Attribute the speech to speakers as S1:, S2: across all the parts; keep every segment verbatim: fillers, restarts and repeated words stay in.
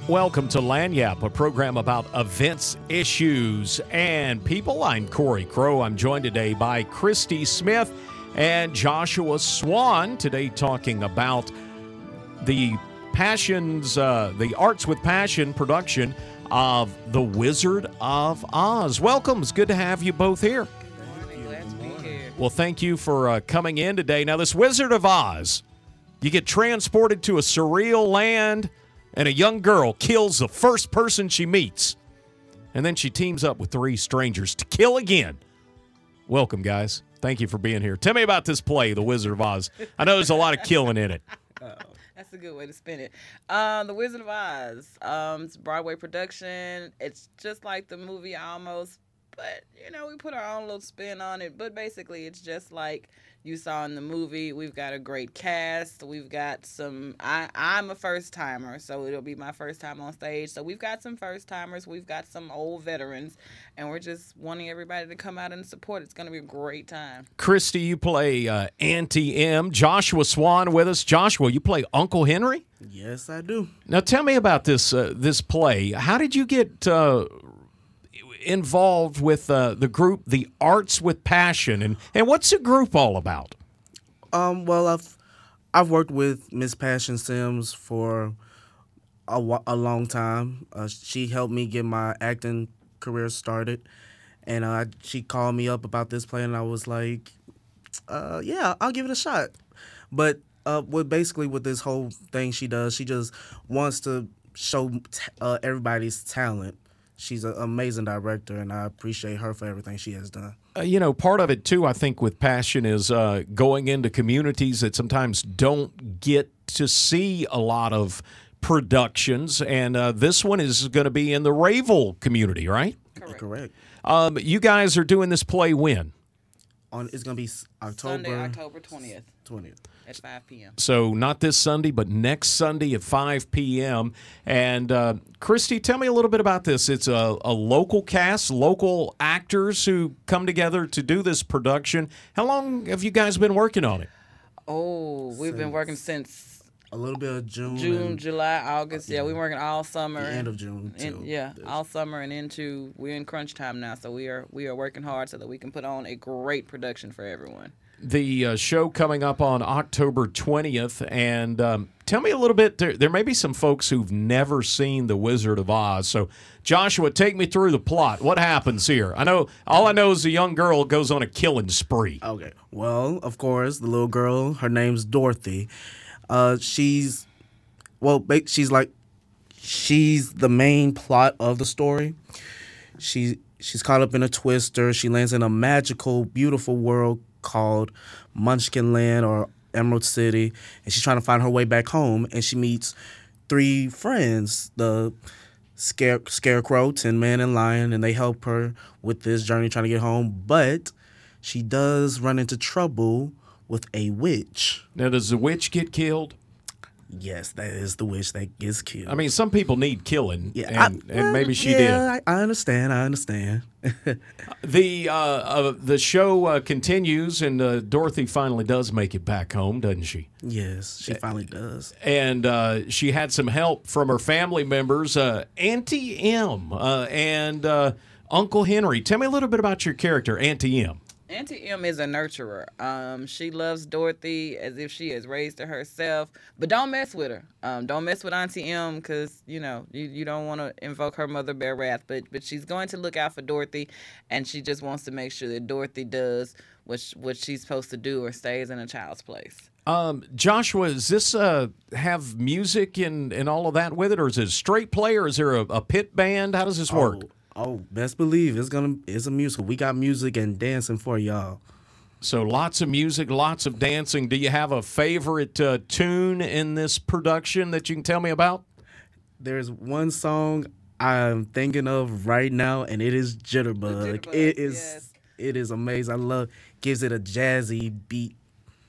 S1: Welcome to Lagniappe, a program about events, issues, and people. I'm Corey Crow. I'm joined today by Christy Smith and Joshua Swan. Today talking about the Passions, uh, the Arts with Passion production of The Wizard of Oz. Welcome. It's good to have you both here.
S2: Glad to be here.
S1: Well, thank you for uh, coming in today. Now, this Wizard of Oz, you get transported to a surreal land, and a young girl kills the first person she meets. And then she teams up with three strangers to kill again. Welcome, guys. Thank you for being here. Tell me about this play, The Wizard of Oz. I know there's a lot of killing in it.
S2: That's a good way to spin it. Um, the Wizard of Oz. Um, it's a Broadway production. It's just like the movie almost, but, you know, we put our own little spin on it. But basically, it's just like you saw in the movie. We've got a great cast. We've got some, I, I'm a first timer, so it'll be my first time on stage. So we've got some first timers. We've got some old veterans, and we're just wanting everybody to come out and support. It's going to be a great time.
S1: Christy, you play uh, Auntie M. Joshua Swan with us. Joshua, you play Uncle Henry?
S3: Yes, I do.
S1: Now, tell me about this uh, this play. How did you get uh, involved with uh, the group, The Arts with Passion, and, and what's the group all about?
S3: Um, well, I've I've worked with Miss Passion Sims for a, wa- a long time. Uh, she helped me get my acting career started, and uh, she called me up about this play, and I was like, uh, "Yeah, I'll give it a shot." But uh, what basically with this whole thing she does, she just wants to show t- uh, everybody's talent. She's an amazing director, and I appreciate her for everything she has done.
S1: Uh, you know, part of it, too, I think, with Passion is uh, going into communities that sometimes don't get to see a lot of productions, and uh, this one is going to be in the Rayville community, right?
S2: Correct.
S3: Correct.
S1: Um, you guys are doing this play when?
S3: On it's gonna be s- October
S2: Sunday, October twentieth
S3: twentieth.
S2: at five p.m.
S1: So not this Sunday, but next Sunday at five p.m. And uh, Christy, tell me a little bit about this. It's a, a local cast, local actors who come together to do this production. How long have you guys been working on it?
S2: Oh, we've been working since
S3: A little bit of June.
S2: June,
S3: and
S2: July, August. Yeah, we're working all summer.
S3: the end of June
S2: In,
S3: too.
S2: yeah, all summer and into we're in crunch time now, so we are we are working hard so that we can put on a great production for everyone.
S1: The uh, show coming up on October twentieth, and um, tell me a little bit. There, there may be some folks who've never seen The Wizard of Oz. So, Joshua, take me through the plot. What happens here? I know all I know is a young girl goes on a killing spree.
S3: Okay. Well, of course, the little girl, her name's Dorothy. Uh, she's, well, ba- she's like, she's the main plot of the story. She she's caught up in a twister. She lands in a magical, beautiful world called Munchkin Land or Emerald City, and she's trying to find her way back home. And she meets three friends, the Scare, Scarecrow, Tin Man, and Lion, and they help her with this journey trying to get home. But she does run into trouble with a witch.
S1: Now, does the witch get killed?
S3: Yes, that is the witch that gets killed.
S1: I mean, some people need killing,
S3: yeah,
S1: and,
S3: I-
S1: and maybe she
S3: yeah, I, I understand. I understand.
S1: did. The uh, uh, the show uh, continues, and uh, Dorothy finally does make it back home, doesn't she?
S3: Yes, she finally does.
S1: And uh, she had some help from her family members, uh, Auntie M uh, and uh, Uncle Henry. Tell me a little bit about your character, Auntie M.
S2: Auntie M is a nurturer. Um, she loves Dorothy as if she has raised her herself, but don't mess with her. Um, don't mess with Auntie M because, you know, you, you don't want to invoke her mother bear wrath, but but she's going to look out for Dorothy, and she just wants to make sure that Dorothy does what, sh- what she's supposed to do or stays in a child's place.
S1: Um, Joshua, does this uh, have music and, and all of that with it, or is it a straight play, or is there a, a pit band? How does this work?
S3: Oh, oh, best believe it's gonna it's a musical. We got music and dancing for y'all.
S1: So lots of music, lots of dancing. Do you have a favorite uh, tune in this production that you can tell me about?
S3: There's one song I'm thinking of right now, and it is Jitterbug.
S2: Jitterbug,
S3: It is
S2: yes.
S3: it is amazing. I love gives it a jazzy beat.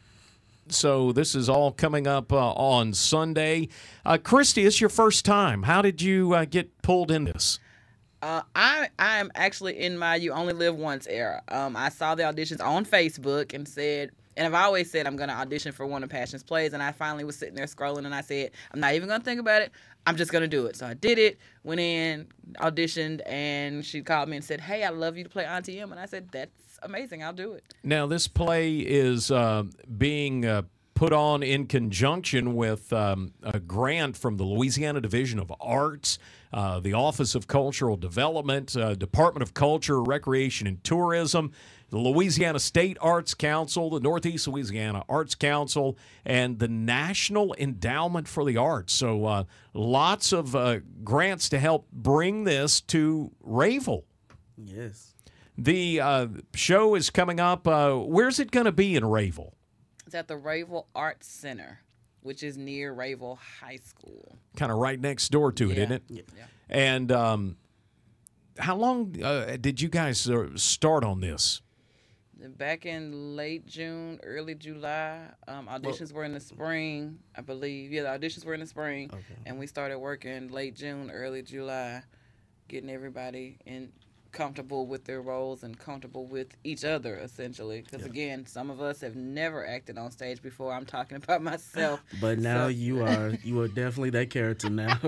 S1: So this is all coming up uh, on Sunday. Uh, Christy, it's your first time. How did you uh, get pulled in this?
S2: Uh, I I am actually in my You Only Live Once era. Um, I saw the auditions on Facebook and said, And I've always said I'm going to audition for one of Passion's plays. And I finally was sitting there scrolling and I said, I'm not even going to think about it. I'm just going to do it. So I did it, went in, auditioned, and she called me and said, hey, I'd love you to play Auntie M. And I said, that's amazing. I'll do it.
S1: Now, this play is uh, being uh, put on in conjunction with um, a grant from the Louisiana Division of Arts, uh, the Office of Cultural Development, uh, Department of Culture, Recreation, and Tourism, the Louisiana State Arts Council, the Northeast Louisiana Arts Council, and the National Endowment for the Arts. So uh, lots of uh, grants to help bring this to Rayville.
S3: Yes.
S1: The uh, show is coming up. Uh, where's it going to be in Rayville?
S2: It's at the Rayville Arts Center, which is near Rayville High School.
S1: Kind of right next door to it,
S2: Yeah.
S1: isn't it?
S2: Yeah.
S1: And um, how long uh, did you guys uh, start on this?
S2: Back in late June, early July. Um, auditions were in the spring, I believe. Yeah, the auditions were in the spring.
S3: Okay.
S2: And we started working late June, early July, getting everybody in comfortable with their roles and comfortable with each other, essentially. Because,
S3: Yeah.
S2: again, some of us have never acted on stage before. I'm talking about myself.
S3: But now
S2: So-
S3: you are you are definitely that character now.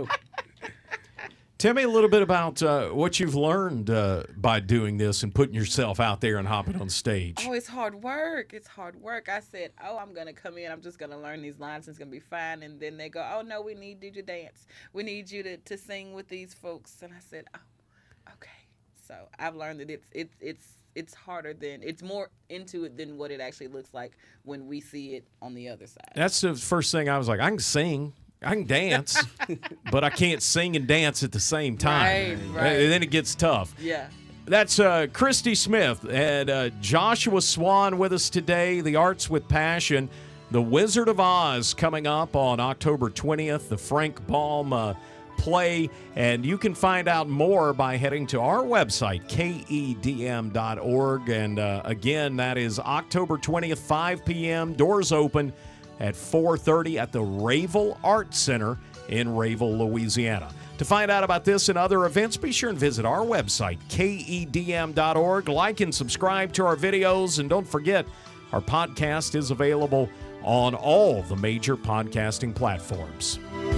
S1: Tell me a little bit about uh, what you've learned uh, by doing this and putting yourself out there and hopping on stage.
S2: Oh, it's hard work. It's hard work. I said, oh, I'm going to come in. I'm just going to learn these lines. And it's going to be fine. And then they go, oh, no, we need you to dance. We need you to, to sing with these folks. And I said, oh, okay. So I've learned that it's it's it's it's harder than, it's more into it than what it actually looks like when we see it on the other side.
S1: That's the first thing I was like, I can sing, I can dance, but I can't sing and dance at the same time.
S2: Right, right.
S1: And then it gets tough.
S2: Yeah.
S1: That's uh, Christy Smith and uh, Joshua Swan with us today. The Arts with Passion. The Wizard of Oz coming up on October twentieth, the Frank Baum uh, play. And you can find out more by heading to our website, K E D M dot org. And uh, again, that is October twentieth, five p.m. Doors open at four thirty at the Rayville Arts Center in Rayville, Louisiana. To find out about this and other events, be sure and visit our website, K E D M dot org. Like and subscribe to our videos. And don't forget, our podcast is available on all the major podcasting platforms.